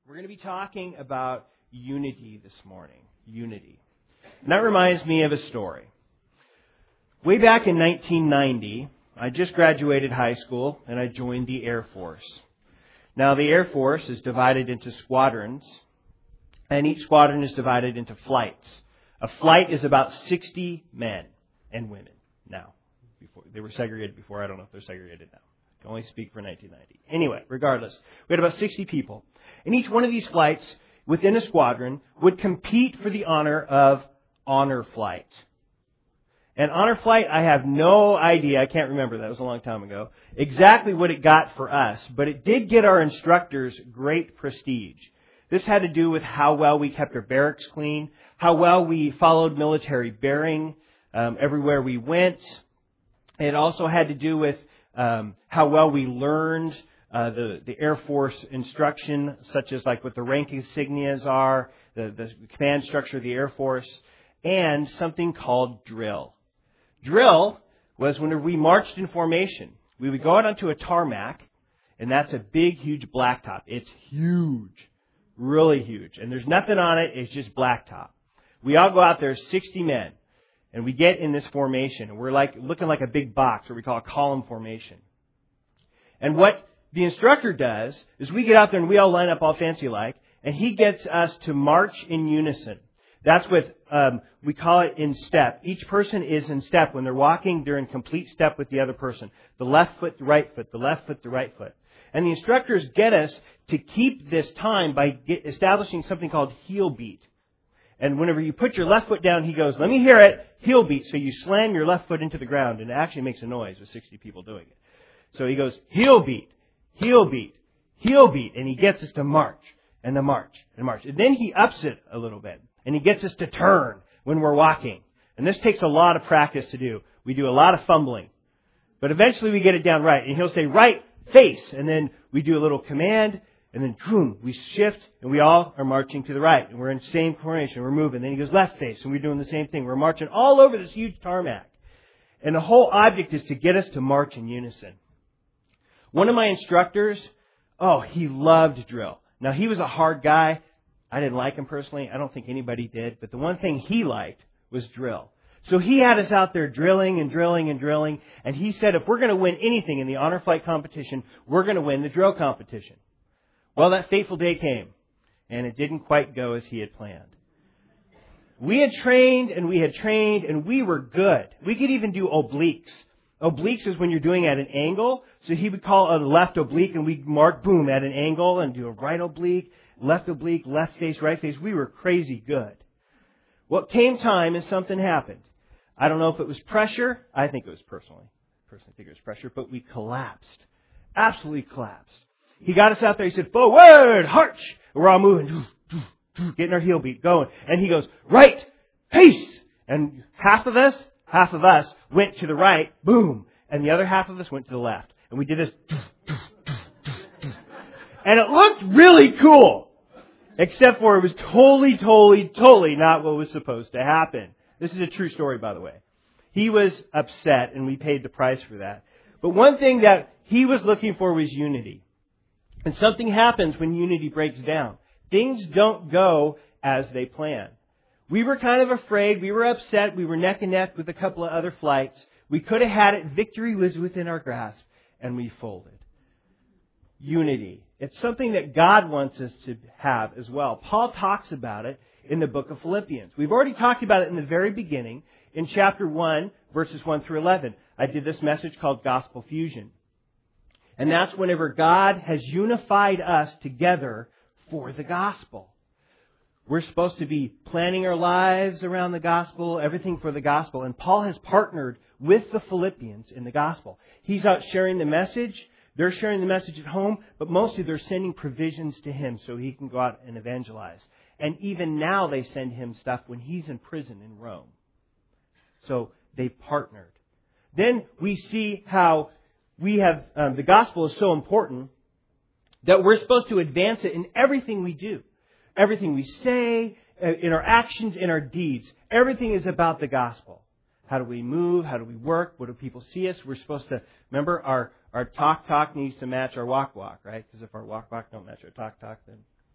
We're going to be talking about unity this morning. Unity. And that reminds me of a story. Way back in 1990, I just graduated high school and I joined the Air Force. Now, the Air Force is divided into squadrons, and each squadron is divided into flights. A flight is about 60 men and women now. They were segregated before. I don't know if they're segregated now. I can only speak for 1990. Anyway, regardless, we had about 60 people. And each one of these flights within a squadron would compete for the honor of honor flight. And honor flight, I have no idea, I can't remember, that was a long time ago, exactly what it got for us, but it did get our instructors great prestige. This had to do with how well we kept our barracks clean, how well we followed military bearing everywhere we went. It also had to do with how well we learned the Air Force instruction, such as like what the rank insignias are, the command structure of the Air Force, and something called drill. Drill was whenever we marched in formation. We would go out onto a tarmac, and that's a big, huge blacktop. It's huge, really huge. And there's nothing on it. It's just blacktop. We all go out there, 60 men, and we get in this formation. And we're like looking like a big box, or we call a column formation. And what the instructor does is we get out there and we all line up all fancy-like, and he gets us to march in unison. That's with, we call it in step. Each person is in step. When they're walking, they're in complete step with the other person. The left foot, the right foot, the left foot, the right foot. And the instructors get us to keep this time by establishing something called heel beat. And whenever you put your left foot down, he goes, let me hear it, heel beat. So you slam your left foot into the ground, and it actually makes a noise with 60 people doing it. So he goes, heel beat, heel beat, heel beat. And he gets us to march, and to march, and march. And then he ups it a little bit. And he gets us to turn when we're walking. And this takes a lot of practice to do. We do a lot of fumbling. But eventually we get it down right. And he'll say, right, face. And then we do a little command. And then, boom, we shift. And we all are marching to the right. And we're in the same formation. We're moving. Then he goes left face. And we're doing the same thing. We're marching all over this huge tarmac. And the whole object is to get us to march in unison. One of my instructors, he loved drill. Now, he was a hard guy. I didn't like him personally. I don't think anybody did. But the one thing he liked was drill. So he had us out there drilling and drilling and drilling. And he said, if we're going to win anything in the honor flight competition, we're going to win the drill competition. Well, that fateful day came. And it didn't quite go as he had planned. We had trained and we were good. We could even do obliques. Obliques is when you're doing at an angle. So he would call a left oblique and we'd mark, boom, at an angle and do a right oblique. Left oblique, left face, right face. We were crazy good. Well, it came time and something happened. I don't know if it was pressure. I think it was personally think it was pressure, but we collapsed. Absolutely collapsed. He got us out there. He said, forward, march. We're all moving, getting our heel beat going. And he goes, right, face. And half of us went to the right, boom. And the other half of us went to the left. And we did this. And it looked really cool. Except for it was totally not what was supposed to happen. This is a true story, by the way. He was upset, and we paid the price for that. But one thing that he was looking for was unity. And something happens when unity breaks down. Things don't go as they plan. We were kind of afraid. We were upset. We were neck and neck with a couple of other flights. We could have had it. Victory was within our grasp, and we folded. Unity. It's something that God wants us to have as well. Paul talks about it in the book of Philippians. We've already talked about it in the very beginning in chapter 1, verses 1 through 11. I did this message called Gospel Fusion. And that's whenever God has unified us together for the gospel. We're supposed to be planning our lives around the gospel, everything for the gospel. And Paul has partnered with the Philippians in the gospel. He's out sharing the message. They're sharing the message at home, but mostly they're sending provisions to him so he can go out and evangelize. And even now they send him stuff when he's in prison in Rome. So they partnered. Then we see how we have, the gospel is so important that we're supposed to advance it in everything we do. Everything we say, in our actions, in our deeds. Everything is about the gospel. How do we move? How do we work? What do people see us? We're supposed to, remember, our talk needs to match our walk, right? Because if our walk don't match our talk, then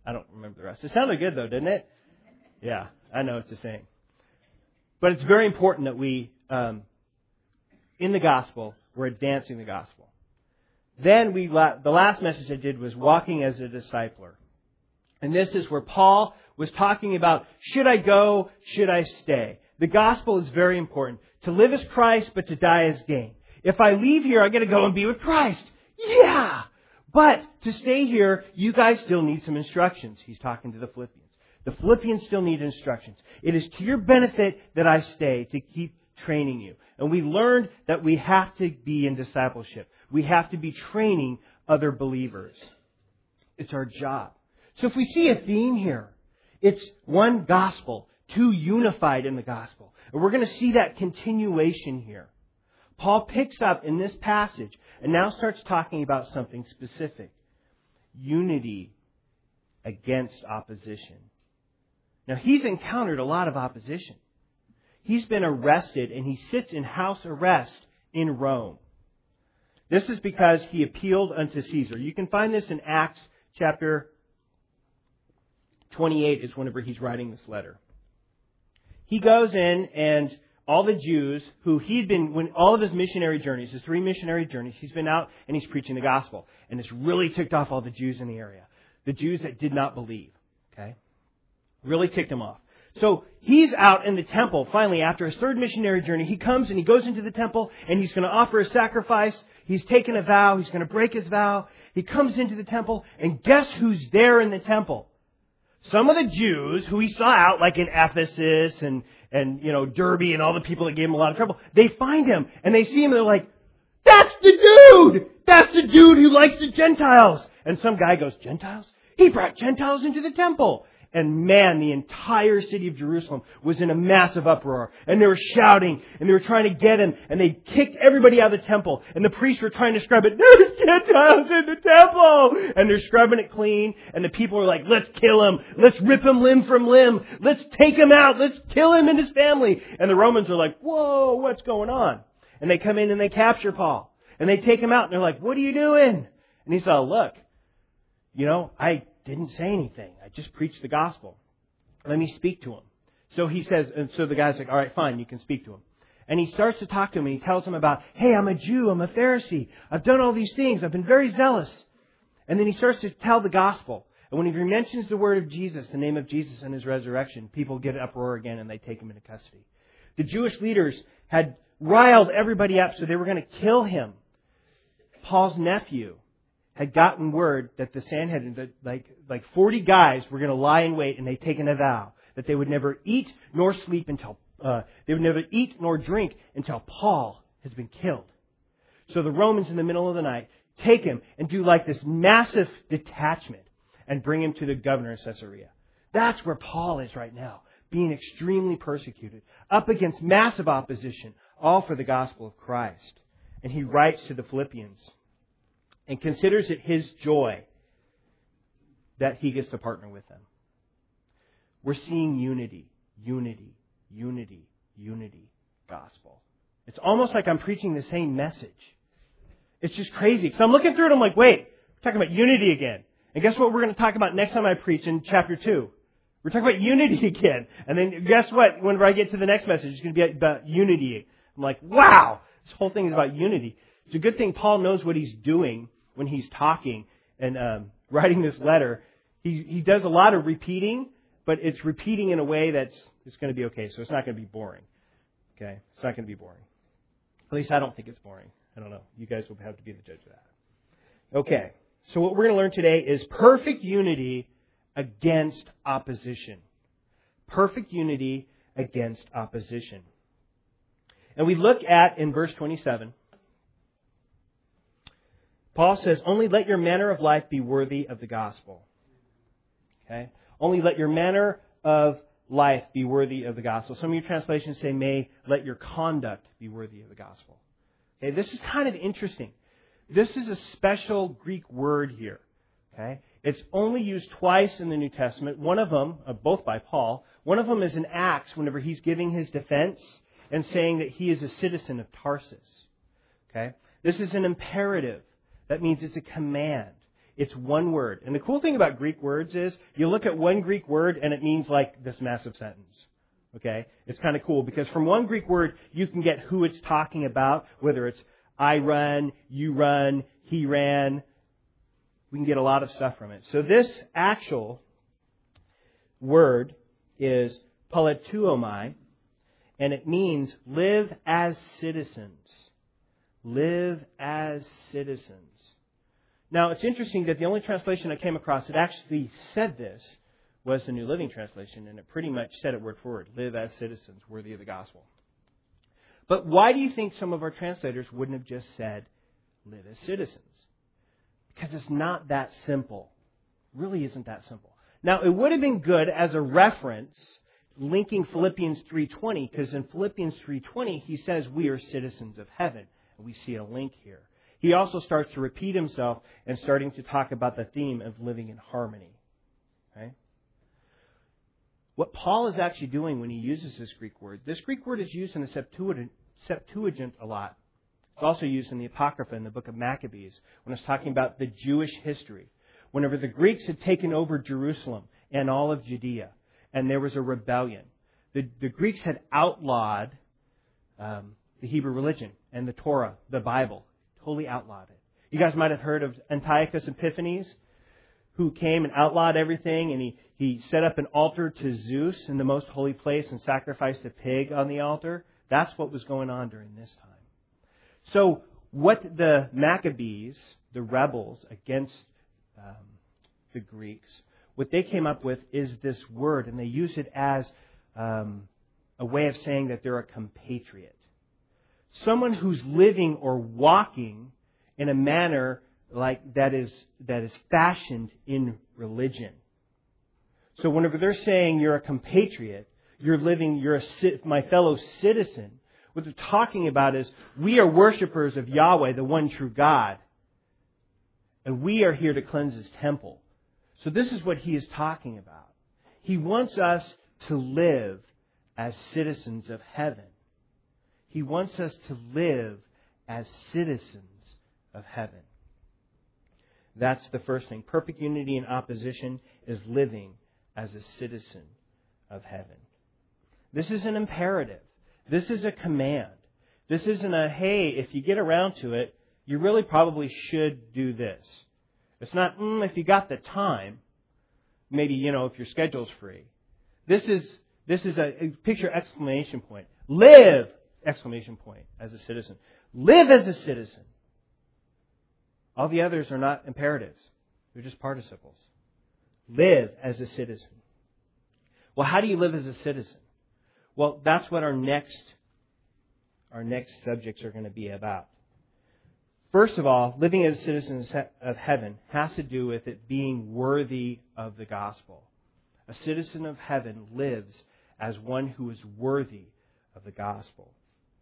I don't remember the rest. It sounded good, though, didn't it? Yeah, I know it's a saying. But it's very important that we, in the gospel, we're advancing the gospel. Then the last message I did was walking as a discipler. And this is where Paul was talking about, should I go, should I stay? The gospel is very important. To live as Christ, but to die as gain. If I leave here, I got to go and be with Christ. Yeah! But to stay here, you guys still need some instructions. He's talking to the Philippians. The Philippians still need instructions. It is to your benefit that I stay, to keep training you. And we learned that we have to be in discipleship. We have to be training other believers. It's our job. So if we see a theme here, it's one gospel, two unified in the gospel. And we're going to see that continuation here. Paul picks up in this passage and now starts talking about something specific. Unity against opposition. Now, he's encountered a lot of opposition. He's been arrested and he sits in house arrest in Rome. This is because he appealed unto Caesar. You can find this in Acts chapter 28 is whenever he's writing this letter. He goes in and all the Jews who when all of his missionary journeys, his 3 missionary journeys, he's been out and he's preaching the gospel. And it's really ticked off all the Jews in the area. The Jews that did not believe. Okay? Really ticked him off. So he's out in the temple. Finally, after his 3rd missionary journey, he comes and he goes into the temple and he's going to offer a sacrifice. He's taken a vow. He's going to break his vow. He comes into the temple and guess who's there in the temple? Some of the Jews who he saw out, like in Ephesus and Derbe and all the people that gave him a lot of trouble, they find him and they see him and they're like, that's the dude! That's the dude who likes the Gentiles! And some guy goes, Gentiles? He brought Gentiles into the temple. And man, the entire city of Jerusalem was in a massive uproar. And they were shouting, and they were trying to get him, and they kicked everybody out of the temple. And the priests were trying to scrub it. There's Gentiles in the temple! And they're scrubbing it clean, and the people are like, let's kill him. Let's rip him limb from limb. Let's take him out. Let's kill him and his family. And the Romans are like, whoa, what's going on? And they come in and they capture Paul. And they take him out, and they're like, what are you doing? And he's like, look, I didn't say anything. I just preached the gospel. Let me speak to him. So he says, and so the guy's like, all right, fine, you can speak to him. And he starts to talk to him and he tells him about, hey, I'm a Jew, I'm a Pharisee. I've done all these things. I've been very zealous. And then he starts to tell the gospel. And when he mentions the word of Jesus, the name of Jesus and his resurrection, people get an uproar again and they take him into custody. The Jewish leaders had riled everybody up so they were going to kill him. Paul's nephew had gotten word that the Sanhedrin, like 40 guys were going to lie in wait, and they'd taken a vow that they would never eat nor sleep until they would never eat nor drink until Paul has been killed. So the Romans in the middle of the night take him and do like this massive detachment and bring him to the governor of Caesarea. That's where Paul is right now, being extremely persecuted, up against massive opposition, all for the gospel of Christ. And he writes to the Philippians and considers it his joy that he gets to partner with them. We're seeing unity gospel. It's almost like I'm preaching the same message. It's just crazy. So I'm looking through it, I'm like, wait, we're talking about unity again. And guess what we're going to talk about next time I preach in chapter 2? We're talking about unity again. And then guess what? Whenever I get to the next message, it's going to be about unity. I'm like, wow, this whole thing is about unity. It's a good thing Paul knows what he's doing when he's talking and writing this letter. He does a lot of repeating, but it's repeating in a way that's it's going to be okay. So it's not going to be boring. Okay? It's not going to be boring. At least I don't think it's boring. I don't know. You guys will have to be the judge of that. Okay. So what we're going to learn today is perfect unity against opposition. Perfect unity against opposition. And we look at, in verse 27, Paul says, only let your manner of life be worthy of the gospel. Okay? Only let your manner of life be worthy of the gospel. Some of your translations say, may let your conduct be worthy of the gospel. Okay? This is kind of interesting. This is a special Greek word here. Okay? It's only used twice in the New Testament. One of them, both by Paul, one of them is in Acts whenever he's giving his defense and saying that he is a citizen of Tarsus. Okay? This is an imperative. That means it's a command. It's one word. And the cool thing about Greek words is you look at one Greek word and it means like this massive sentence. Okay? It's kind of cool because from one Greek word you can get who it's talking about, whether it's I run, you run, he ran. We can get a lot of stuff from it. So this actual word is politeuomai, and it means live as citizens. Live as citizens. Now, it's interesting that the only translation I came across that actually said this was the New Living Translation, and it pretty much said it word for word. Live as citizens, worthy of the gospel. But why do you think some of our translators wouldn't have just said, live as citizens? Because it's not that simple. It really isn't that simple. Now, it would have been good as a reference linking Philippians 3:20, because in Philippians 3:20, he says we are citizens of heaven. And we see a link here. He also starts to repeat himself and starting to talk about the theme of living in harmony. Okay? What Paul is actually doing when he uses this Greek word is used in the Septuagint a lot. It's also used in the Apocrypha in the book of Maccabees when it's talking about the Jewish history. Whenever the Greeks had taken over Jerusalem and all of Judea, and there was a rebellion, the Greeks had outlawed the Hebrew religion and the Torah, the Bible. Totally outlawed it. You guys might have heard of Antiochus Epiphanes, who came and outlawed everything, and he set up an altar to Zeus in the most holy place and sacrificed a pig on the altar. That's what was going on during this time. So what the Maccabees, the rebels against the Greeks, what they came up with is this word, and they use it as a way of saying that they're a compatriot. Someone who's living or walking in a manner like that is fashioned in religion. So whenever they're saying you're a compatriot, you're my fellow citizen, what they're talking about is we are worshipers of Yahweh, the one true God. And we are here to cleanse His temple. So this is what he is talking about. He wants us to live as citizens of heaven. He wants us to live as citizens of heaven. That's the first thing. Perfect unity in opposition is living as a citizen of heaven. This is an imperative. This is a command. This isn't a, hey, if you get around to it, you really probably should do this. It's not, if you got the time, maybe, if your schedule's free. This is a picture exclamation point. Live! Exclamation point, as a citizen. Live as a citizen. All the others are not imperatives. They're just participles. Live as a citizen. Well, how do you live as a citizen? Well, that's what our next subjects are going to be about. First of all, living as citizens of heaven has to do with it being worthy of the gospel. A citizen of heaven lives as one who is worthy of the gospel.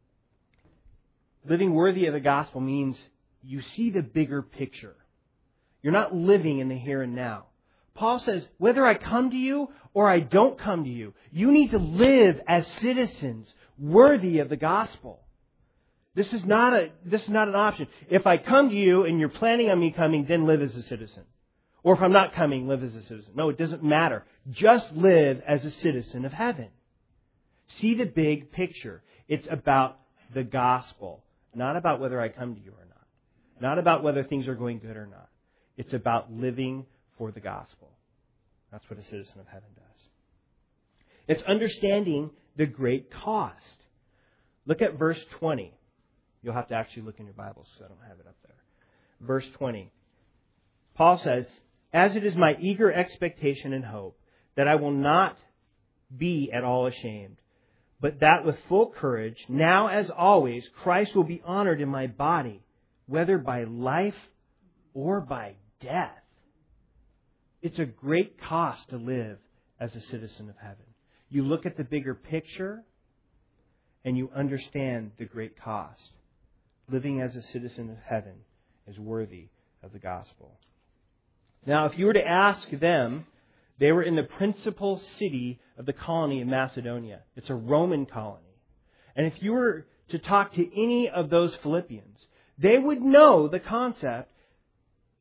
Living worthy of the gospel means you see the bigger picture. You're not living in the here and now. Paul says, whether I come to you or I don't come to you, you need to live as citizens worthy of the gospel. This is not an option. If I come to you and you're planning on me coming, then live as a citizen. Or if I'm not coming, live as a citizen. No, it doesn't matter. Just live as a citizen of heaven. See the big picture. It's about the gospel. Not about whether I come to you or not. Not about whether things are going good or not. It's about living for the gospel. That's what a citizen of heaven does. It's understanding the great cost. Look at verse 20. You'll have to actually look in your Bibles, so I don't have it up there. Verse 20. Paul says, as it is my eager expectation and hope that I will not be at all ashamed, but that with full courage, now as always, Christ will be honored in my body, whether by life or by death. It's a great cost to live as a citizen of heaven. You look at the bigger picture and you understand the great cost. Living as a citizen of heaven is worthy of the gospel. Now, if you were to ask them, they were in the principal city of the colony of Macedonia. It's a Roman colony. And if you were to talk to any of those Philippians, they would know the concept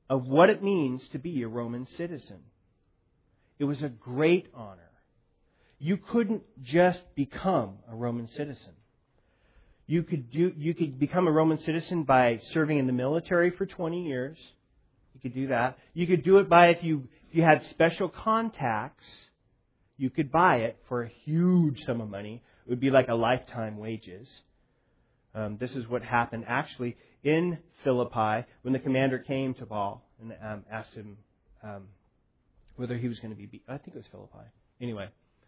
of what it means to be a Roman citizen. It was a great honor. You couldn't just become a Roman citizen. You could become a Roman citizen by serving in the military for 20 years. You could do that. You could do it by if you had special contacts, you could buy it for a huge sum of money. It would be like a lifetime wages. This is what happened actually in Philippi when the commander came to Paul and asked him whether he was going to be. I think it was Philippi. Anyway.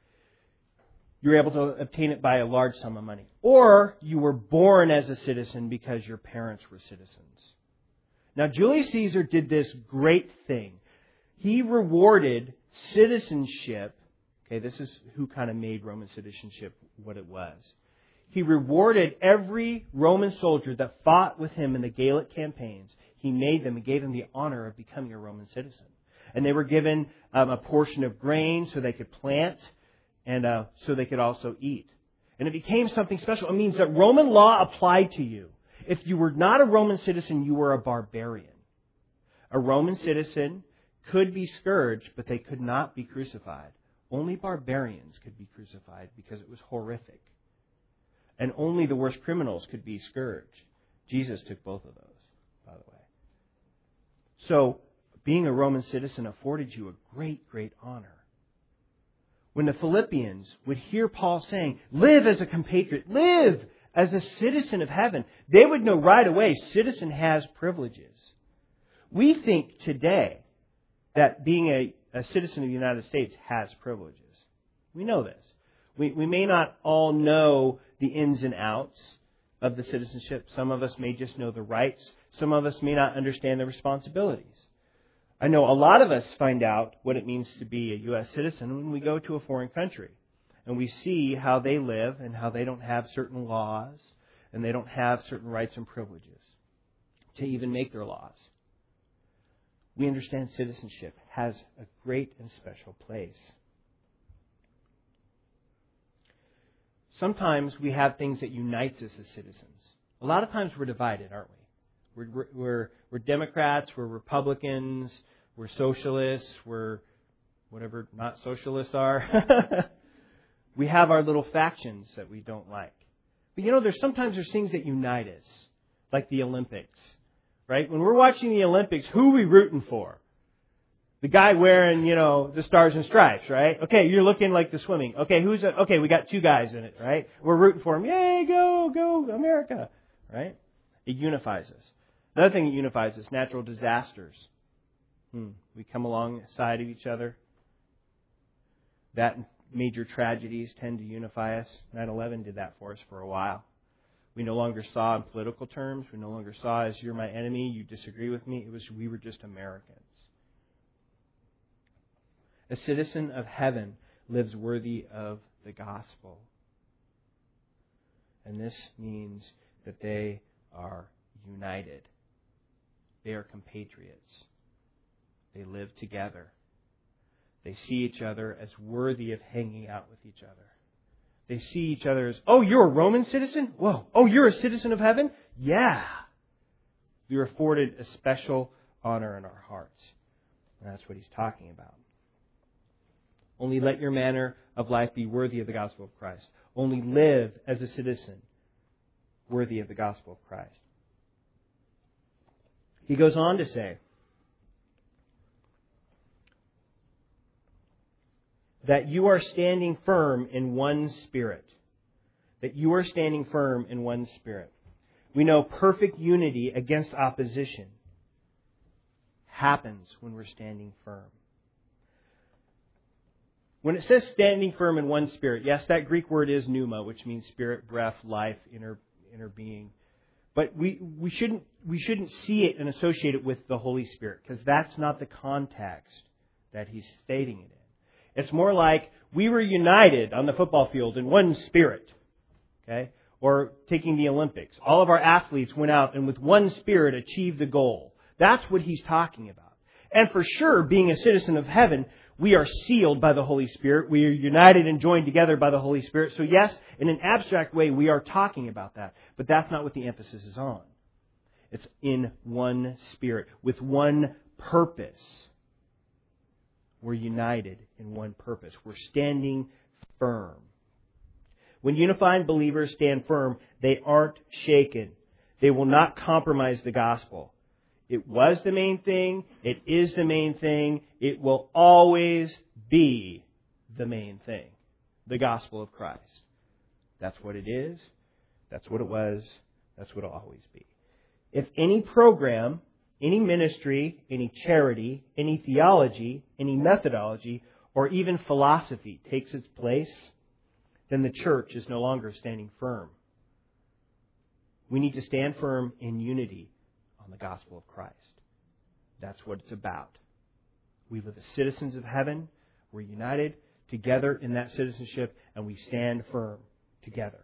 You were able to obtain it by a large sum of money. Or you were born as a citizen because your parents were citizens. Now, Julius Caesar did this great thing. He rewarded citizenship. Okay, this is who kind of made Roman citizenship what it was. He rewarded every Roman soldier that fought with him in the Gallic campaigns. He made them and gave them the honor of becoming a Roman citizen. And they were given a portion of grain so they could plant and so they could also eat. And it became something special. It means that Roman law applied to you. If you were not a Roman citizen, you were a barbarian. A Roman citizen could be scourged, but they could not be crucified. Only barbarians could be crucified because it was horrific. And only the worst criminals could be scourged. Jesus took both of those, by the way. So, being a Roman citizen afforded you a great, great honor. When the Philippians would hear Paul saying, live as a compatriot, live as a citizen of heaven, they would know right away, citizen has privileges. We think today that being a citizen of the United States has privileges. We know this. We may not all know the ins and outs of the citizenship. Some of us may just know the rights. Some of us may not understand the responsibilities. I know a lot of us find out what it means to be a U.S. citizen when we go to a foreign country and we see how they live and how they don't have certain laws and they don't have certain rights and privileges to even make their laws. We understand citizenship has a great and special place. Sometimes we have things that unite us as citizens. A lot of times we're divided, aren't we? We're Democrats, we're Republicans, we're socialists, we're whatever not socialists are. We have our little factions that we don't like. But sometimes there's things that unite us, like the Olympics, right? When we're watching the Olympics, who are we rooting for? The guy wearing, the stars and stripes, right? Okay, you're looking like the swimming. Okay, we got two guys in it, right? We're rooting for him. Yay, go, America, right? It unifies us. Another thing that unifies us, natural disasters. We come alongside of each other. That major tragedies tend to unify us. 9/11 did that for us for a while. We no longer saw in political terms. We no longer saw as you're my enemy, you disagree with me. We were just Americans. A citizen of heaven lives worthy of the gospel. And this means that they are united. They are compatriots. They live together. They see each other as worthy of hanging out with each other. They see each other as, oh, you're a Roman citizen? Whoa. Oh, you're a citizen of heaven? Yeah. You're afforded a special honor in our hearts. And that's what he's talking about. Only let your manner of life be worthy of the gospel of Christ. Only live as a citizen worthy of the gospel of Christ. He goes on to say that you are standing firm in one spirit. That you are standing firm in one spirit. We know perfect unity against opposition happens when we're standing firm. When it says standing firm in one spirit, yes, that Greek word is pneuma, which means spirit, breath, life, inner being. But we shouldn't see it and associate it with the Holy Spirit, because that's not the context that he's stating it in. It's more like we were united on the football field in one spirit. Okay? Or taking the Olympics. All of our athletes went out and with one spirit achieved the goal. That's what he's talking about. And for sure, being a citizen of heaven, we are sealed by the Holy Spirit. We are united and joined together by the Holy Spirit. So yes, in an abstract way, we are talking about that. But that's not what the emphasis is on. It's in one spirit, with one purpose. We're united in one purpose. We're standing firm. When unified believers stand firm, they aren't shaken. They will not compromise the gospel. It was the main thing. It is the main thing. It will always be the main thing. The gospel of Christ. That's what it is. That's what it was. That's what it'll always be. If any program, any ministry, any charity, any theology, any methodology, or even philosophy takes its place, then the church is no longer standing firm. We need to stand firm in unity on the gospel of Christ. That's what it's about. We live as citizens of heaven. We're united together in that citizenship, and we stand firm together.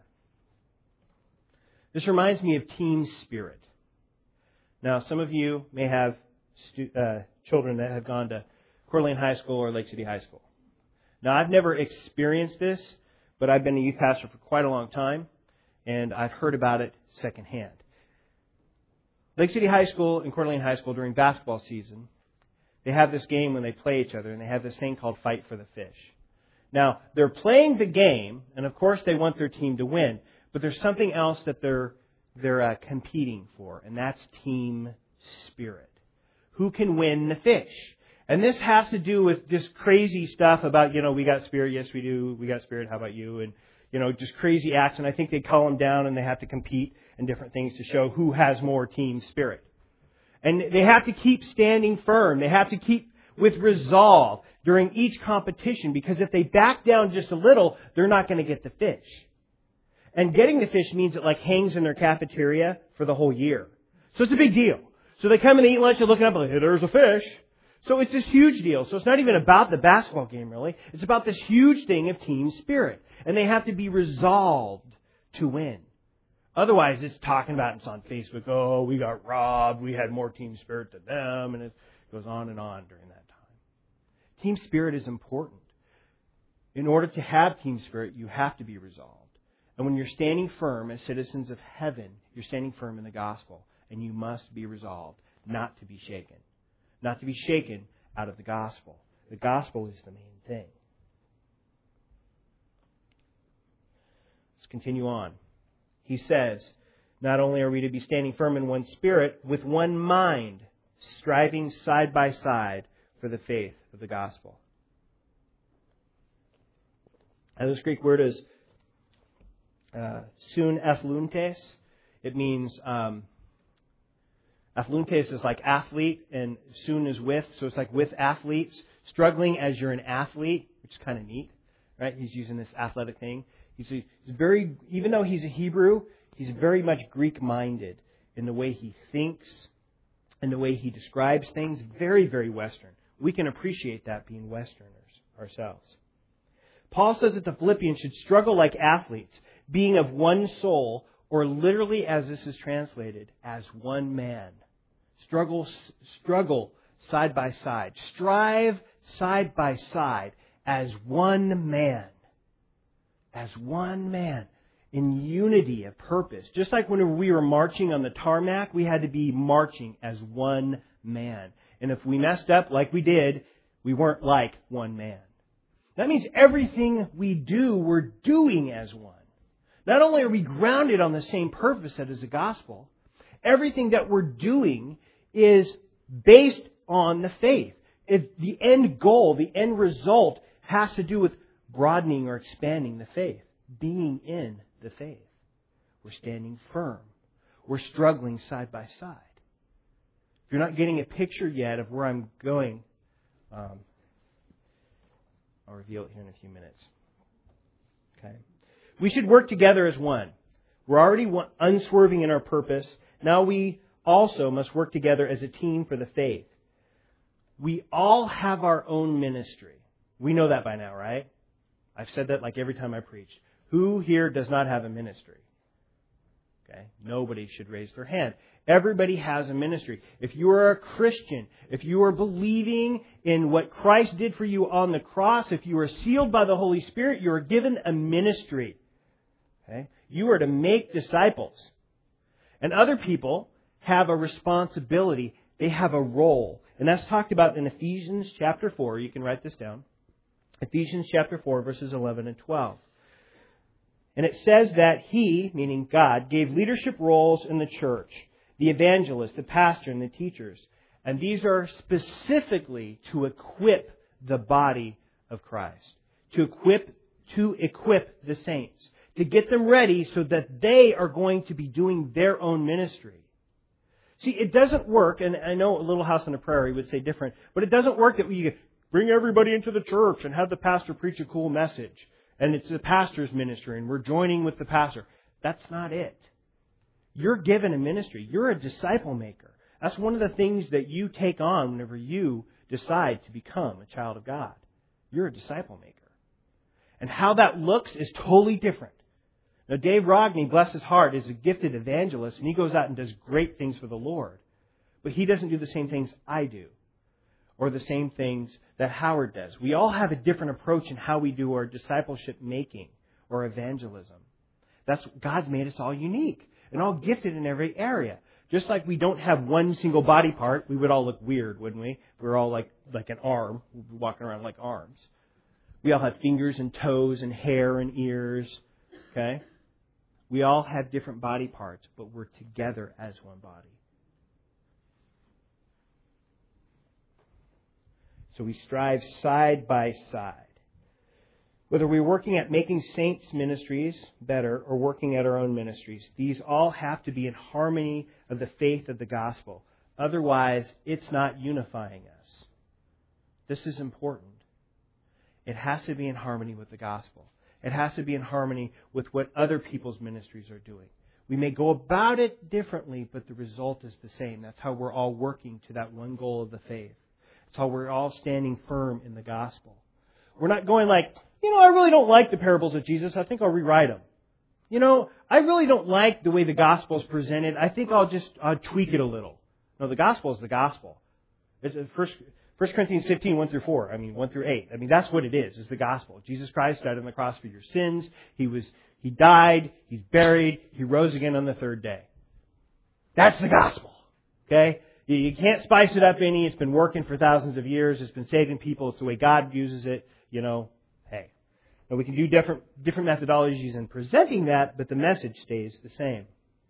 This reminds me of team spirit. Now, some of you may have children that have gone to Coeur d'Alene High School or Lake City High School. Now, I've never experienced this, but I've been a youth pastor for quite a long time, and I've heard about it secondhand. Lake City High School and Coeur d'Alene High School during basketball season, they have this game when they play each other, and they have this thing called Fight for the Fish. Now, they're playing the game, and of course they want their team to win, but there's something else that they're competing for, and that's team spirit. Who can win the fish? And this has to do with just crazy stuff about, we got spirit, yes we do, we got spirit, how about you? And, just crazy acts, and I think they call them down and they have to compete and different things to show who has more team spirit. And they have to keep standing firm. They have to keep with resolve during each competition, because if they back down just a little, they're not going to get the fish. And getting the fish means it hangs in their cafeteria for the whole year. So it's a big deal. So they come and eat lunch and looking up like, hey, there's a fish. So it's this huge deal. So it's not even about the basketball game, really. It's about this huge thing of team spirit. And they have to be resolved to win. Otherwise, it's talking about, it's on Facebook, oh, we got robbed, we had more team spirit than them, and it goes on and on during that time. Team spirit is important. In order to have team spirit, you have to be resolved. And when you're standing firm as citizens of heaven, you're standing firm in the gospel. And you must be resolved not to be shaken. Not to be shaken out of the gospel. The gospel is the main thing. Let's continue on. He says, not only are we to be standing firm in one spirit, with one mind, striving side by side for the faith of the gospel. And this Greek word is sun ephluntes. It means ephluntes is like athlete, and sun is with, so it's like with athletes. Struggling as you're an athlete, which is kind of neat, right? He's using this athletic thing. He's very, even though he's a Hebrew, he's very much Greek-minded in the way he thinks and the way he describes things. Very, very Western. We can appreciate that being Westerners ourselves. Paul says that the Philippians should struggle like athletes, being of one soul, or literally, as this is translated, as one man. Struggle side by side. Strive side by side as one man. As one man. In unity of purpose. Just like when we were marching on the tarmac, we had to be marching as one man. And if we messed up like we did, we weren't like one man. That means everything we do, we're doing as one. Not only are we grounded on the same purpose that is the gospel, everything that we're doing is based on the faith. If the end goal, the end result, has to do with broadening or expanding the faith, being in the faith. We're standing firm. We're struggling side by side. If you're not getting a picture yet of where I'm going, I'll reveal it here in a few minutes. Okay. We should work together as one. We're already unswerving in our purpose. Now we also must work together as a team for the faith. We all have our own ministry. We know that by now, right? I've said that like every time I preach. Who here does not have a ministry? Okay. Nobody should raise their hand. Everybody has a ministry. If you are a Christian, if you are believing in what Christ did for you on the cross, if you are sealed by the Holy Spirit, you are given a ministry. Okay? You are to make disciples. And other people have a responsibility. They have a role. And that's talked about in Ephesians chapter 4. You can write this down. Ephesians chapter 4, verses 11 and 12. And it says that He, meaning God, gave leadership roles in the church, the evangelist, the pastor, and the teachers. And these are specifically to equip the body of Christ. To equip the saints. To get them ready so that they are going to be doing their own ministry. See, it doesn't work, and I know a Little House on the Prairie would say different, but it doesn't work that we bring everybody into the church and have the pastor preach a cool message. And it's the pastor's ministry, and we're joining with the pastor. That's not it. You're given a ministry. You're a disciple maker. That's one of the things that you take on whenever you decide to become a child of God. You're a disciple maker. And how that looks is totally different. Now, Dave Rogney, bless his heart, is a gifted evangelist, and he goes out and does great things for the Lord. But he doesn't do the same things I do, or the same things that Howard does. We all have a different approach in how we do our discipleship making or evangelism. God's made us all unique and all gifted in every area. Just like we don't have one single body part, we would all look weird, wouldn't we? We're all like an arm, walking around like arms. We all have fingers and toes and hair and ears. Okay? We all have different body parts, but we're together as one body. So we strive side by side. Whether we're working at making saints' ministries better or working at our own ministries, these all have to be in harmony of the faith of the gospel. Otherwise, it's not unifying us. This is important. It has to be in harmony with the gospel. It has to be in harmony with what other people's ministries are doing. We may go about it differently, but the result is the same. That's how we're all working to that one goal of the faith. That's how we're all standing firm in the gospel. We're not going like, I really don't like the parables of Jesus. I think I'll rewrite them. I really don't like the way the gospel is presented. I think I'll tweak it a little. No, the gospel is the gospel. It's 1 Corinthians 15, 1 through 4. 1 through 8. That's what it is the gospel. Jesus Christ died on the cross for your sins. He died. He's buried. He rose again on the third day. That's the gospel. Okay? You can't spice it up any. It's been working for thousands of years. It's been saving people. It's the way God uses it. Hey. Now we can do different methodologies in presenting that, but the message stays the same.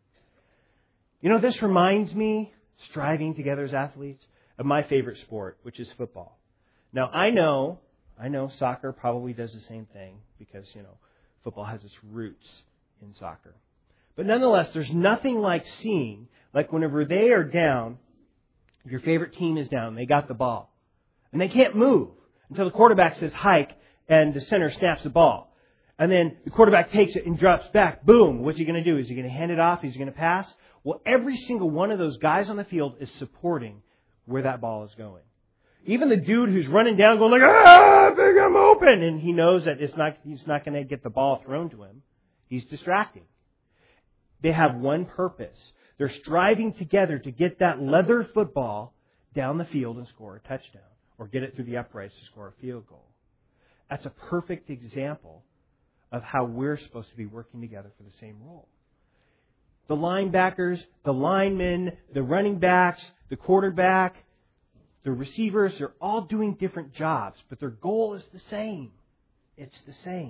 This reminds me, striving together as athletes, of my favorite sport, which is football. Now, I know soccer probably does the same thing because, football has its roots in soccer. But nonetheless, there's nothing like seeing, like whenever they are down, if your favorite team is down, they got the ball. And they can't move until the quarterback says hike and the center snaps the ball. And then the quarterback takes it and drops back. Boom. What's he going to do? Is he going to hand it off? Is he going to pass? Well, every single one of those guys on the field is supporting where that ball is going. Even the dude who's running down going like, I think I'm open. And he knows that he's not going to get the ball thrown to him. He's distracting. They have one purpose. They're striving together to get that leather football down the field and score a touchdown. Or get it through the uprights to score a field goal. That's a perfect example of how we're supposed to be working together for the same role. The linebackers, the linemen, the running backs, the quarterback, the receivers, they're all doing different jobs, but their goal is the same. It's the same.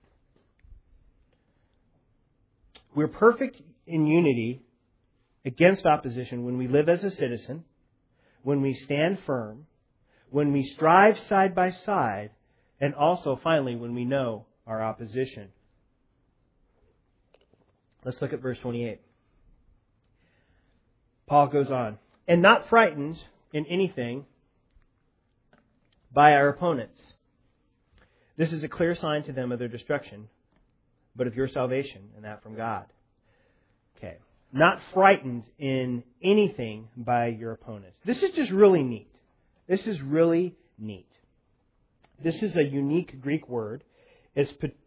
We're perfect in unity against opposition when we live as a citizen, when we stand firm, when we strive side by side, and also, finally, when we know our opposition. Let's look at verse 28. Paul goes on, and not frightened in anything by our opponents. This is a clear sign to them of their destruction, but of your salvation, and that from God. Okay. Not frightened in anything by your opponents. This is just really neat. This is really neat. This is a unique Greek word. It's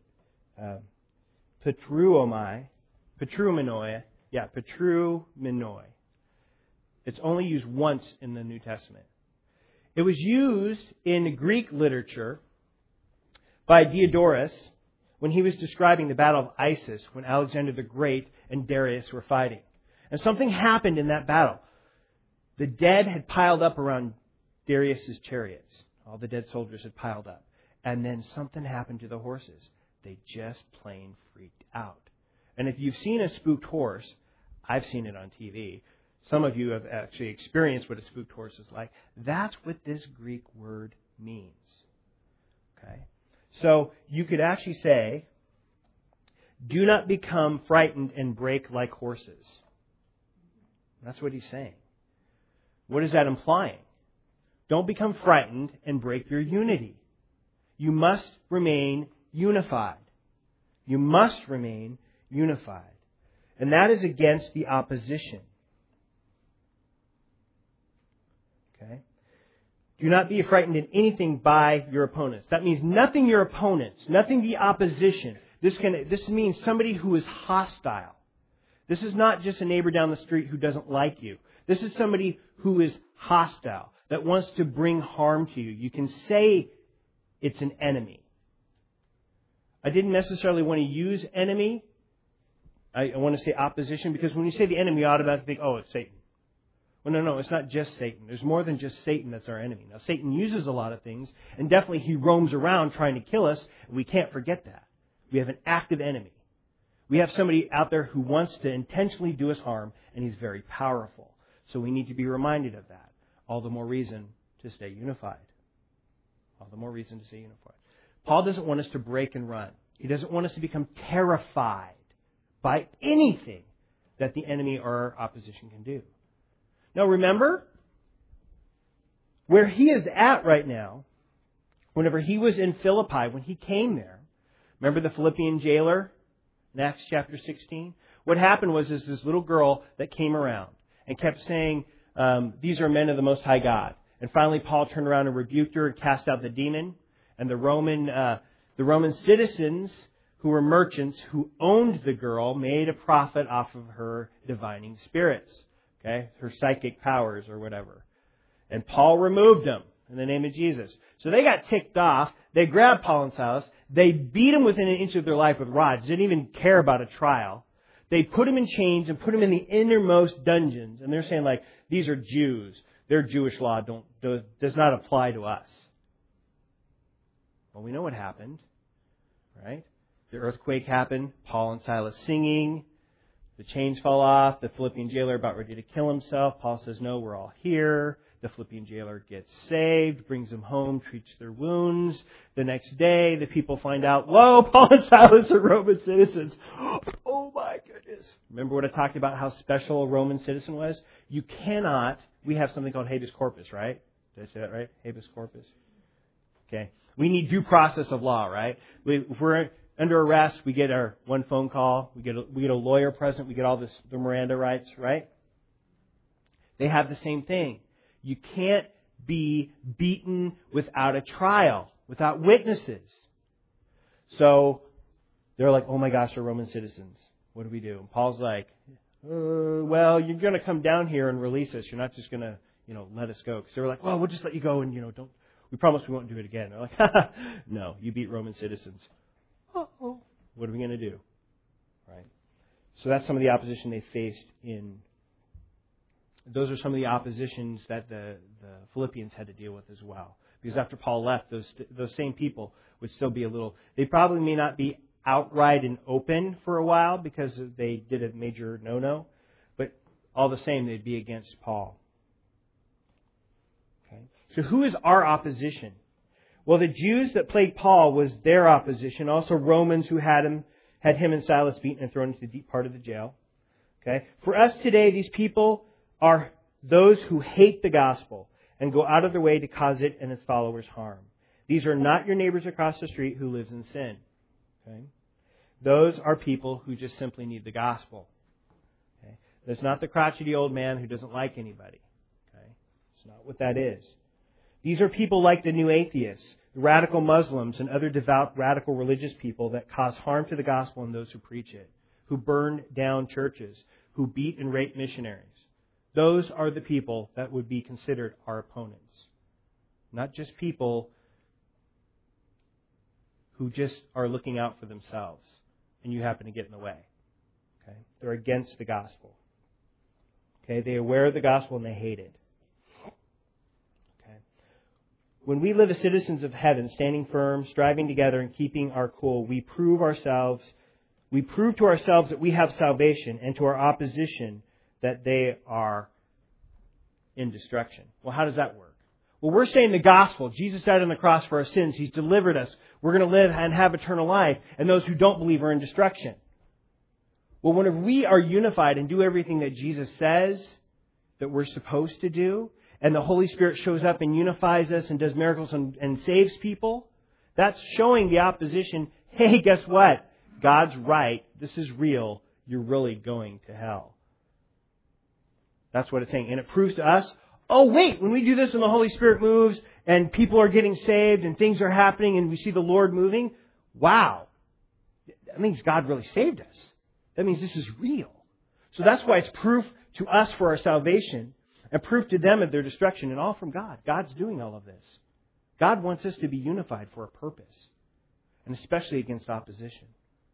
patruomai. Yeah, patrumenoi. It's only used once in the New Testament. It was used in Greek literature by Diodorus when he was describing the Battle of Issus, when Alexander the Great and Darius were fighting. And something happened in that battle. The dead had piled up around Darius's chariots. All the dead soldiers had piled up. And then something happened to the horses. They just plain freaked out. And if you've seen a spooked horse, I've seen it on TV. Some of you have actually experienced what a spooked horse is like. That's what this Greek word means. Okay? So you could actually say, do not become frightened and break like horses. That's what he's saying. What is that implying? Don't become frightened and break your unity. You must remain unified. You must remain unified. And that is against the opposition. Okay? Do not be frightened in anything by your opponents. That means nothing your opponents, nothing the opposition. This means somebody who is hostile. This is not just a neighbor down the street who doesn't like you. This is somebody who is hostile, that wants to bring harm to you. You can say it's an enemy. I didn't necessarily want to use enemy. I want to say opposition, because when you say the enemy, you automatically think, oh, it's Satan. Well, no, it's not just Satan. There's more than just Satan that's our enemy. Now, Satan uses a lot of things, and definitely he roams around trying to kill us, and we can't forget that. We have an active enemy. We have somebody out there who wants to intentionally do us harm, and he's very powerful. So we need to be reminded of that. All the more reason to stay unified. All the more reason to stay unified. Paul doesn't want us to break and run. He doesn't want us to become terrified by anything that the enemy or our opposition can do. Now remember, where he is at right now, whenever he was in Philippi, when he came there, remember the Philippian jailer in Acts chapter 16? What happened was this little girl that came around and kept saying, these are men of the Most High God. And finally Paul turned around and rebuked her and cast out the demon. And the Roman citizens who were merchants who owned the girl made a profit off of her divining spirits. Okay? Her psychic powers or whatever. And Paul removed them in the name of Jesus. So they got ticked off. They grabbed Paul and Silas. They beat them within an inch of their life with rods. Didn't even care about a trial. They put them in chains and put them in the innermost dungeons. And they're saying, like, these are Jews. Their Jewish law does not apply to us. Well, we know what happened, right? The earthquake happened. Paul and Silas singing. The chains fall off. The Philippian jailer about ready to kill himself. Paul says, no, we're all here. The Philippian jailer gets saved, brings them home, treats their wounds. The next day, the people find out, whoa, Paul and Silas are Roman citizens. Oh my goodness. Remember what I talked about, how special a Roman citizen was? You cannot, we have something called habeas corpus, right? Did I say that right? Habeas corpus? Okay. We need due process of law, right? If we're under arrest, we get our one phone call. We get a lawyer present. We get all the Miranda rights, right? They have the same thing. You can't be beaten without a trial, without witnesses. So they're like, oh my gosh, they're Roman citizens. What do we do? And Paul's like, well, you're going to come down here and release us. You're not just going to, let us go. Because they were like, well, we'll just let you go and, we promise we won't do it again. They're like, no, you beat Roman citizens. Uh-oh. What are we going to do? Right? So that's some of the opposition they faced those are some of the oppositions that the Philippians had to deal with as well. Because after Paul left, those same people would still be they probably may not be outright and open for a while because they did a major no-no, but all the same, they'd be against Paul. Okay. So who is our opposition? Well, the Jews that plagued Paul was their opposition. Also Romans who had him and Silas beaten and thrown into the deep part of the jail. Okay. For us today, these people are those who hate the gospel and go out of their way to cause it and its followers harm. These are not your neighbors across the street who lives in sin. Okay. Those are people who just simply need the gospel. Okay. That's not the crotchety old man who doesn't like anybody. Okay. It's not what that is. These are people like the new atheists, the radical Muslims, and other devout radical religious people that cause harm to the gospel and those who preach it, who burn down churches, who beat and rape missionaries. Those are the people that would be considered our opponents. Not just people who just are looking out for themselves and you happen to get in the way. Okay? They're against the gospel. Okay? They are aware of the gospel and they hate it. Okay? When we live as citizens of heaven, standing firm, striving together, and keeping our cool, we prove to ourselves that we have salvation, and to our opposition that they are in destruction. Well, how does that work? Well, we're saying the gospel. Jesus died on the cross for our sins. He's delivered us. We're going to live and have eternal life. And those who don't believe are in destruction. Well, whenever we are unified and do everything that Jesus says that we're supposed to do, and the Holy Spirit shows up and unifies us and does miracles and saves people, that's showing the opposition, hey, guess what? God's right. This is real. You're really going to hell. That's what it's saying. And it proves to us, oh, wait, when we do this and the Holy Spirit moves and people are getting saved and things are happening and we see the Lord moving, wow. That means God really saved us. That means this is real. So that's why it's proof to us for our salvation and proof to them of their destruction, and all from God. God's doing all of this. God wants us to be unified for a purpose, and especially against opposition.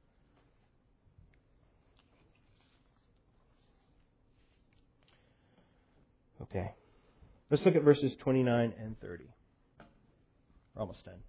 Okay. Let's look at verses 29 and 30. We're almost done.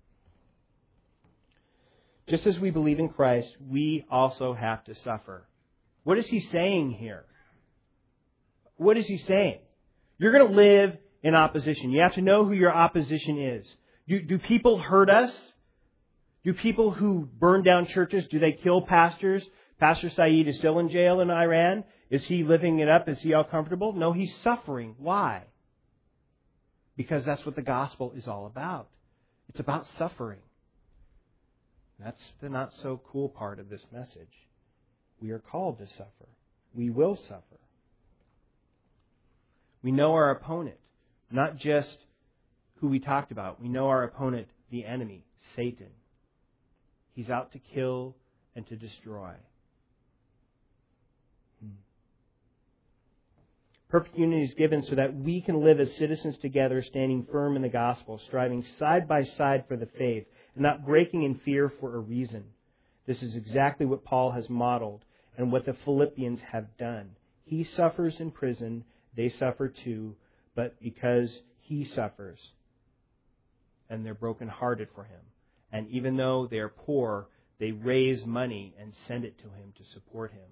Just as we believe in Christ, we also have to suffer. What is he saying here? What is he saying? You're going to live in opposition. You have to know who your opposition is. Do people hurt us? Do people who burn down churches, do they kill pastors? Pastor Saeed is still in jail in Iran. Is he living it up? Is he all comfortable? No, he's suffering. Why? Because that's what the gospel is all about. It's about suffering. That's the not so cool part of this message. We are called to suffer. We will suffer. We know our opponent, not just who we talked about. We know our opponent, the enemy, Satan. He's out to kill and to destroy. Perfect unity is given so that we can live as citizens together, standing firm in the gospel, striving side by side for the faith, and not breaking in fear for a reason. This is exactly what Paul has modeled and what the Philippians have done. He suffers in prison, they suffer too, but because he suffers, and they're brokenhearted for him. And even though they are poor, they raise money and send it to him to support him.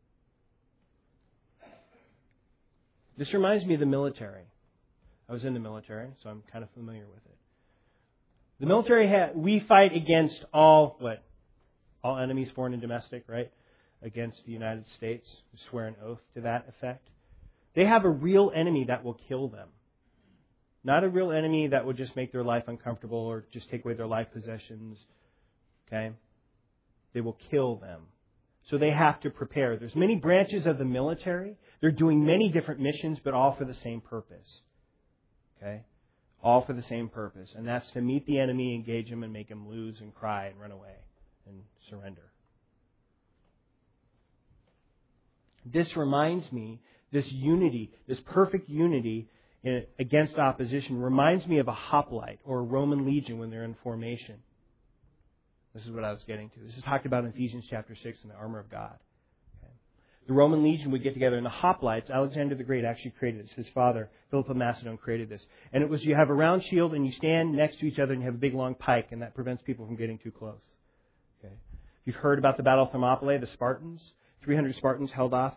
This reminds me of the military. I was in the military, so I'm kind of familiar with it. The military, we fight against all enemies, foreign and domestic, right? Against the United States. We swear an oath to that effect. They have a real enemy that will kill them. Not a real enemy that would just make their life uncomfortable or just take away their life possessions. Okay? They will kill them. So they have to prepare. There's many branches of the military. They're doing many different missions, but all for the same purpose. Okay? All for the same purpose. And that's to meet the enemy, engage him, and make him lose and cry and run away and surrender. This reminds me, this unity, this perfect unity against opposition reminds me of a hoplite or a Roman legion when they're in formation. This is what I was getting to. This is talked about in Ephesians chapter 6 in the armor of God. Okay. The Roman legion would get together, and the hoplites, Alexander the Great actually created this. His father, Philip of Macedon, created this. And it was you have a round shield and you stand next to each other and you have a big long pike, and that prevents people from getting too close. Okay. You've heard about the Battle of Thermopylae, the Spartans. 300 Spartans held off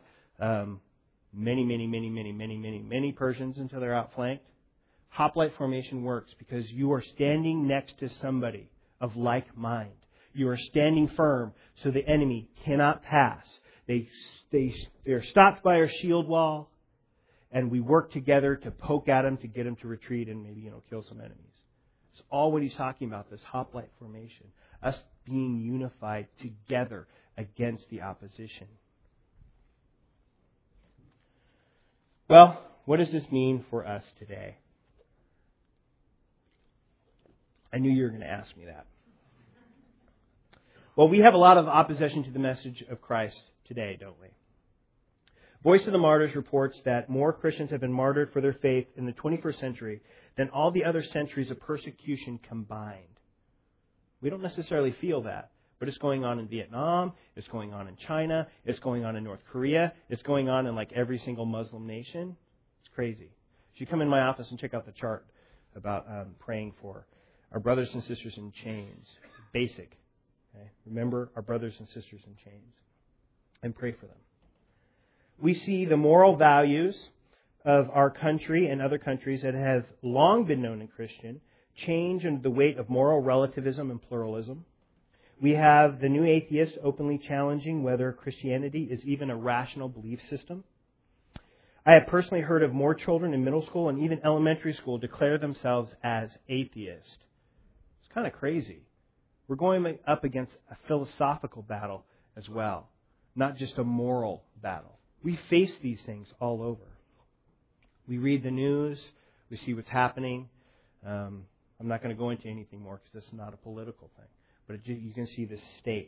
many Persians until they're outflanked. Hoplite formation works because you are standing next to somebody of like mind. You are standing firm so the enemy cannot pass. They're stopped by our shield wall, and we work together to poke at them, to get them to retreat and maybe kill some enemies. It's all what he's talking about, this hoplite formation. Us being unified together against the opposition. Well, what does this mean for us today? I knew you were going to ask me that. Well, we have a lot of opposition to the message of Christ today, don't we? Voice of the Martyrs reports that more Christians have been martyred for their faith in the 21st century than all the other centuries of persecution combined. We don't necessarily feel that, but it's going on in Vietnam, it's going on in China, it's going on in North Korea, it's going on in like every single Muslim nation. It's crazy. You should come in my office and check out the chart about praying for our brothers and sisters in chains. Basic. Okay? Remember our brothers and sisters in chains. And pray for them. We see the moral values of our country and other countries that have long been known in Christian change under the weight of moral relativism and pluralism. We have the new atheists openly challenging whether Christianity is even a rational belief system. I have personally heard of more children in middle school and even elementary school declare themselves as atheist. It's kind of crazy. We're going up against a philosophical battle as well, not just a moral battle. We face these things all over. We read the news. We see what's happening. I'm not going to go into anything more because this is not a political thing. But you can see the state.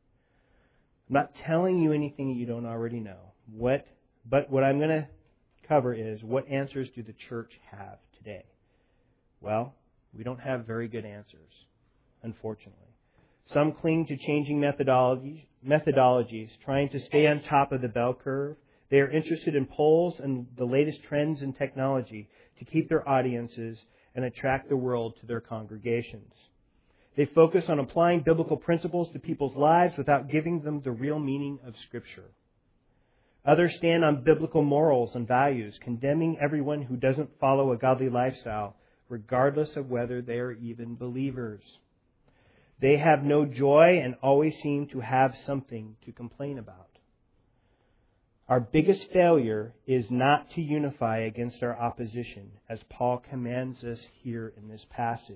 I'm not telling you anything that you don't already know. But what I'm going to cover is, what answers do the church have today? Well, we don't have very good answers, unfortunately. Some cling to changing methodologies, trying to stay on top of the bell curve. They are interested in polls and the latest trends in technology to keep their audiences and attract the world to their congregations. They focus on applying biblical principles to people's lives without giving them the real meaning of Scripture. Others stand on biblical morals and values, condemning everyone who doesn't follow a godly lifestyle, regardless of whether they are even believers. They have no joy and always seem to have something to complain about. Our biggest failure is not to unify against our opposition, as Paul commands us here in this passage.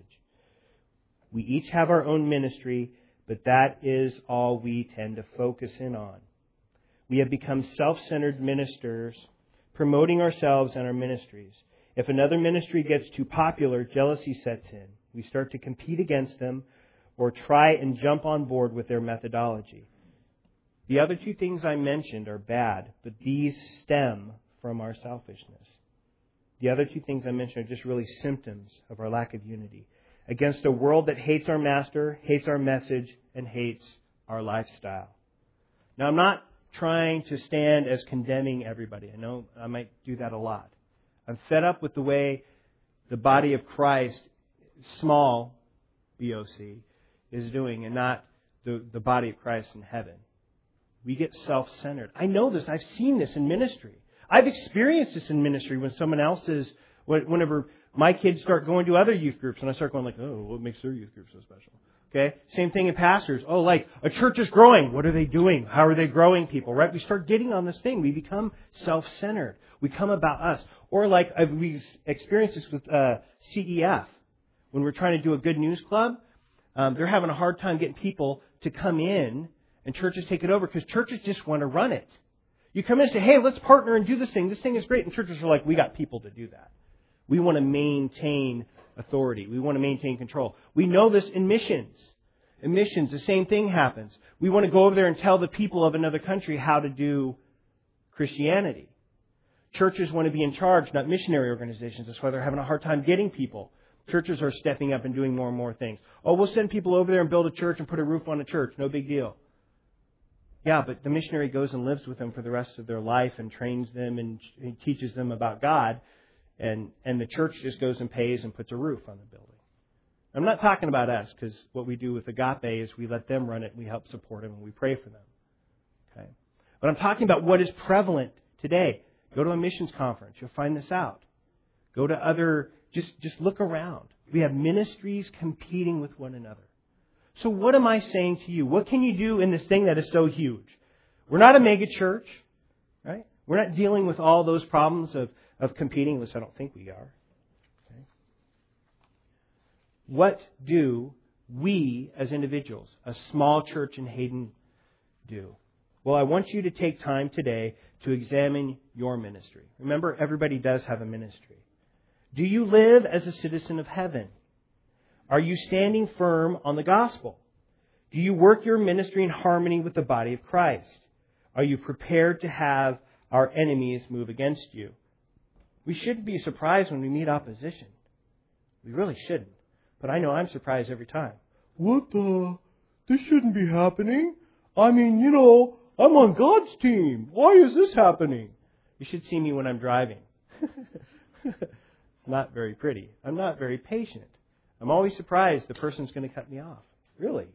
We each have our own ministry, but that is all we tend to focus in on. We have become self-centered ministers, promoting ourselves and our ministries. If another ministry gets too popular, jealousy sets in. We start to compete against them or try and jump on board with their methodology. The other two things I mentioned are bad, but these stem from our selfishness. The other two things I mentioned are just really symptoms of our lack of unity against a world that hates our master, hates our message, and hates our lifestyle. Now, I'm not trying to stand as condemning everybody. I know I might do that a lot. I'm fed up with the way the body of Christ, small, B-O-C, is doing, and not the body of Christ in heaven. We get self-centered. I know this. I've seen this in ministry. I've experienced this in ministry when someone else is, whenever my kids start going to other youth groups, and I start going like, oh, what makes their youth group so special? Okay? Same thing in pastors. Oh, like, a church is growing. What are they doing? How are they growing people? Right? We start getting on this thing. We become self-centered. We come about us. Or like, we experienced this with CEF. When we're trying to do a good news club, they're having a hard time getting people to come in, and churches take it over because churches just want to run it. You come in and say, hey, let's partner and do this thing. This thing is great. And churches are like, we got people to do that. We want to maintain authority. We want to maintain control. We know this in missions. In missions, the same thing happens. We want to go over there and tell the people of another country how to do Christianity. Churches want to be in charge, not missionary organizations. That's why they're having a hard time getting people. Churches are stepping up and doing more and more things. Oh, we'll send people over there and build a church and put a roof on a church. No big deal. Yeah, but the missionary goes and lives with them for the rest of their life and trains them and teaches them about God. And the church just goes and pays and puts a roof on the building. I'm not talking about us, because what we do with Agape is we let them run it and we help support them and we pray for them. Okay? But I'm talking about what is prevalent today. Go to a missions conference. You'll find this out. Go to other, just look around. We have ministries competing with one another. So what am I saying to you? What can you do in this thing that is so huge? We're not a mega church, right? We're not dealing with all those problems of competing, at least I don't think we are. Okay. What do we as individuals, a small church in Hayden, do? Well, I want you to take time today to examine your ministry. Remember, everybody does have a ministry. Do you live as a citizen of heaven? Are you standing firm on the gospel? Do you work your ministry in harmony with the body of Christ? Are you prepared to have our enemies move against you? We shouldn't be surprised when we meet opposition. We really shouldn't. But I know I'm surprised every time. What the? This shouldn't be happening. I mean, I'm on God's team. Why is this happening? You should see me when I'm driving. It's not very pretty. I'm not very patient. I'm always surprised the person's going to cut me off. Really.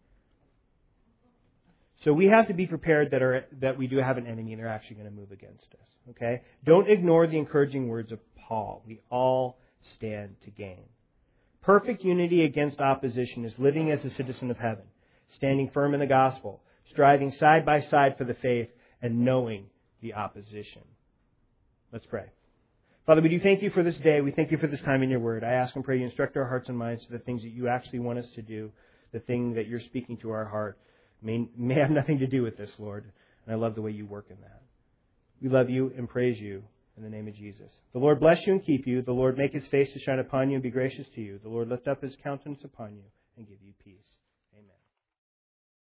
So we have to be prepared that we do have an enemy and they're actually going to move against us. Okay? Don't ignore the encouraging words of Paul. We all stand to gain. Perfect unity against opposition is living as a citizen of heaven, standing firm in the gospel, striving side by side for the faith, and knowing the opposition. Let's pray. Father, we do thank you for this day. We thank you for this time in your word. I ask and pray you instruct our hearts and minds to the things that you actually want us to do, the thing that you're speaking to our heart. May have nothing to do with this, Lord. And I love the way you work in that. We love you and praise you in the name of Jesus. The Lord bless you and keep you. The Lord make his face to shine upon you and be gracious to you. The Lord lift up his countenance upon you and give you peace.